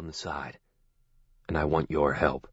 on the side, and I want your help."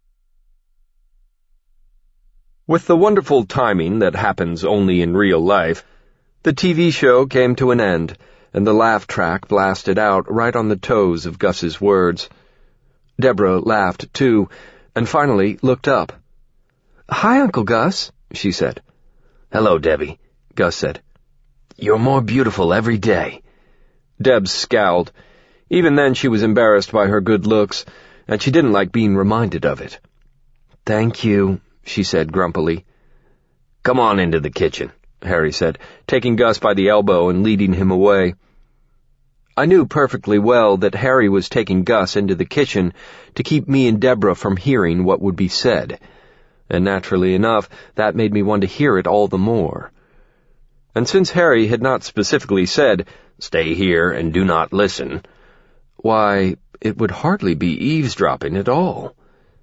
With the wonderful timing that happens only in real life, the TV show came to an end, and the laugh track blasted out right on the toes of Gus's words. Deborah laughed, too, and finally looked up. "Hi, Uncle Gus," she said. "Hello, Debbie," Gus said. "You're more beautiful every day." Debs scowled. Even then she was embarrassed by her good looks, and she didn't like being reminded of it. "Thank you," she said grumpily. "Come on into the kitchen," Harry said, taking Gus by the elbow and leading him away. I knew perfectly well that Harry was taking Gus into the kitchen to keep me and Deborah from hearing what would be said, and naturally enough, that made me want to hear it all the more. And since Harry had not specifically said, "Stay here and do not listen," why, it would hardly be eavesdropping at all.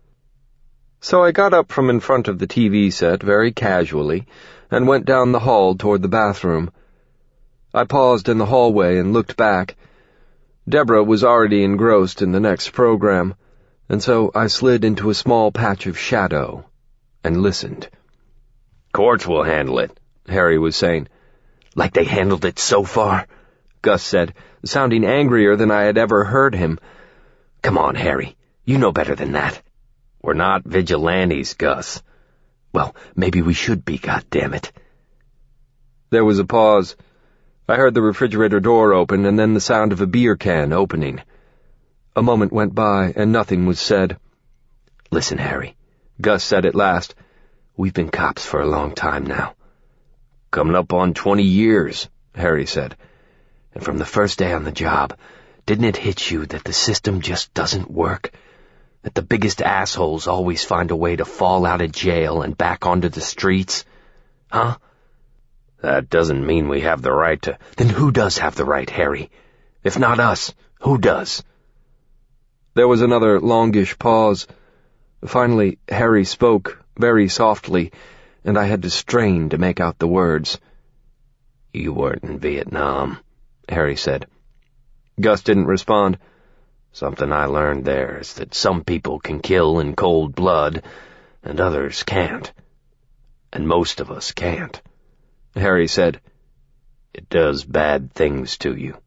So I got up from in front of the TV set very casually and went down the hall toward the bathroom. I paused in the hallway and looked back. Deborah was already engrossed in the next program, and so I slid into a small patch of shadow and listened. "Courts will handle it," Harry was saying. "Like they handled it so far?" Gus said, sounding angrier than I had ever heard him. "Come on, Harry. You know better than that. We're not vigilantes, Gus." "Well, maybe we should be, goddammit." There was a pause. I heard the refrigerator door open and then the sound of a beer can opening. A moment went by and nothing was said. "Listen, Harry," Gus said at last. "We've been cops for a long time now." "Coming up on 20 years, Harry said. "And from the first day on the job, didn't it hit you that the system just doesn't work? That the biggest assholes always find a way to fall out of jail and back onto the streets? Huh? That doesn't mean we have the right to—" "Then who does have the right, Harry? If not us, who does?" There was another longish pause. Finally, Harry spoke, very softly, and I had to strain to make out the words. "You weren't in Vietnam," Harry said. Gus didn't respond. "Something I learned there is that some people can kill in cold blood, and others can't. And most of us can't," Harry said. "It does bad things to you."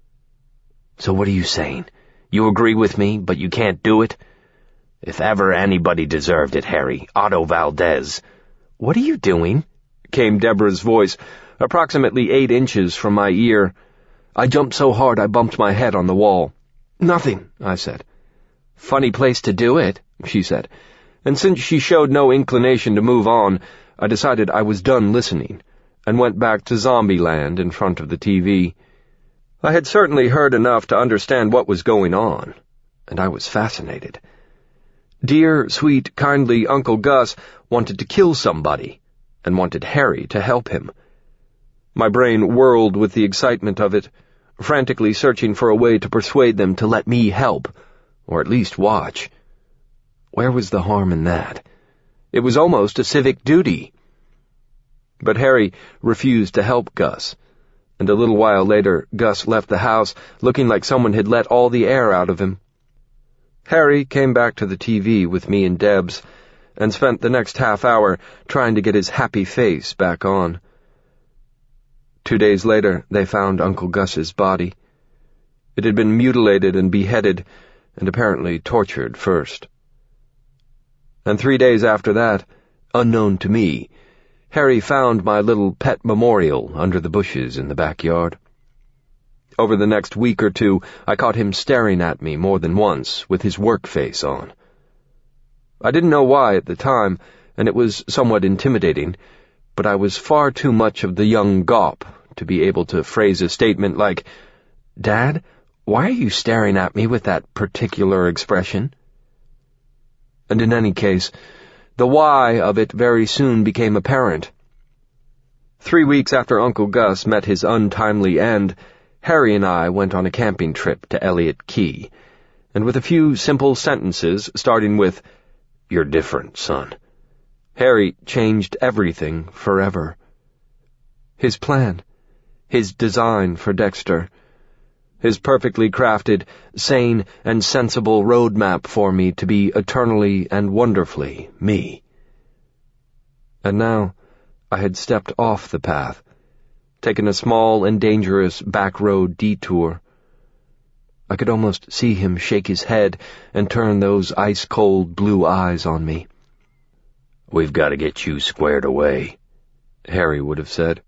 "So what are you saying? You agree with me, but you can't do it?" "If ever anybody deserved it, Harry, Otto Valdez." "What are you doing?" came Deborah's voice, approximately 8 inches from my ear. I jumped so hard I bumped my head on the wall. "Nothing," I said. "Funny place to do it," she said, and since she showed no inclination to move on, I decided I was done listening, and went back to Zombieland in front of the TV. I had certainly heard enough to understand what was going on, and I was fascinated. Dear, sweet, kindly Uncle Gus wanted to kill somebody, and wanted Harry to help him. My brain whirled with the excitement of it, frantically searching for a way to persuade them to let me help, or at least watch. Where was the harm in that? It was almost a civic duty. But Harry refused to help Gus, and a little while later Gus left the house looking like someone had let all the air out of him. Harry came back to the TV with me and Debs, and spent the next half hour trying to get his happy face back on. 2 days later, they found Uncle Gus's body. It had been mutilated and beheaded, and apparently tortured first. And 3 days after that, unknown to me, Harry found my little pet memorial under the bushes in the backyard. Over the next week or two, I caught him staring at me more than once with his work face on. I didn't know why at the time, and it was somewhat intimidating, but I was far too much of the young Gaup to be able to phrase a statement like, "Dad, why are you staring at me with that particular expression?" And in any case, the why of it very soon became apparent. 3 weeks after Uncle Gus met his untimely end, Harry and I went on a camping trip to Elliott Key, and with a few simple sentences starting with, "You're different, son," Harry changed everything forever. His plan, his design for Dexter, his perfectly crafted, sane, and sensible roadmap for me to be eternally and wonderfully me. And now I had stepped off the path, taken a small and dangerous back-road detour. I could almost see him shake his head and turn those ice-cold blue eyes on me. "We've got to get you squared away," Harry would have said.